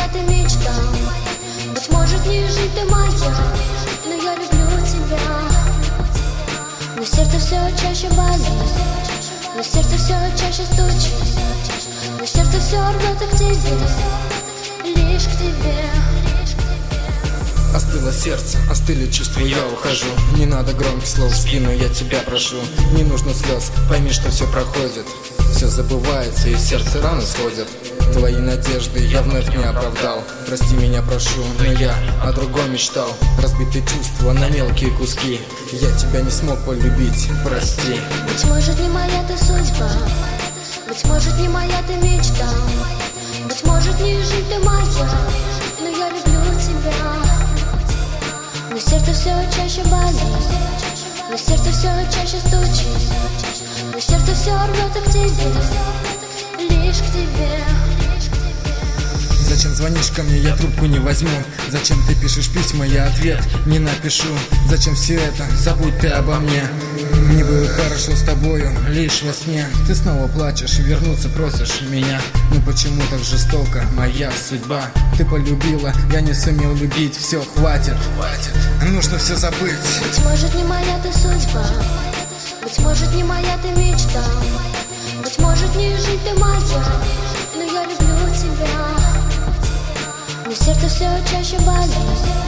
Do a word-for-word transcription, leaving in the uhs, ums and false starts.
ты мечта. Быть может, не жить ты моя, но я люблю тебя. Но сердце все чаще болит, но сердце все чаще стучит, но сердце все рвется к тебе, лишь к тебе. Остыло сердце, остыли чувства, я ухожу. Не надо громких слов в спину, я тебя прошу. Не нужно слез, пойми, что все проходит. Все забывается и сердце рано сходит. Твои надежды я вновь не оправдал. Прости меня, прошу, но я о другом мечтал. Разбитые чувства на мелкие куски. Я тебя не смог полюбить, прости. Быть может, не моя ты судьба, быть может, не моя ты мечта, быть может, не жить ты моя, но я люблю тебя. Но сердце все чаще болит, но сердце все чаще стучит, но сердце все рвется к тебе, лишь к тебе. Зачем звонишь ко мне, я трубку не возьму. Зачем ты пишешь письма, я ответ не напишу. Зачем все это, забудь ты обо мне. Мне было хорошо с тобою, лишь во сне. Ты снова плачешь, вернуться просишь меня. Ну почему так жестоко, моя судьба? Ты полюбила, я не сумел любить. Все, хватит, хватит, нужно все забыть. Быть может, не моя ты судьба, быть может, не моя ты мечта, быть может, не жить ты моя, но я люблю тебя. Но сердце все чаще болит,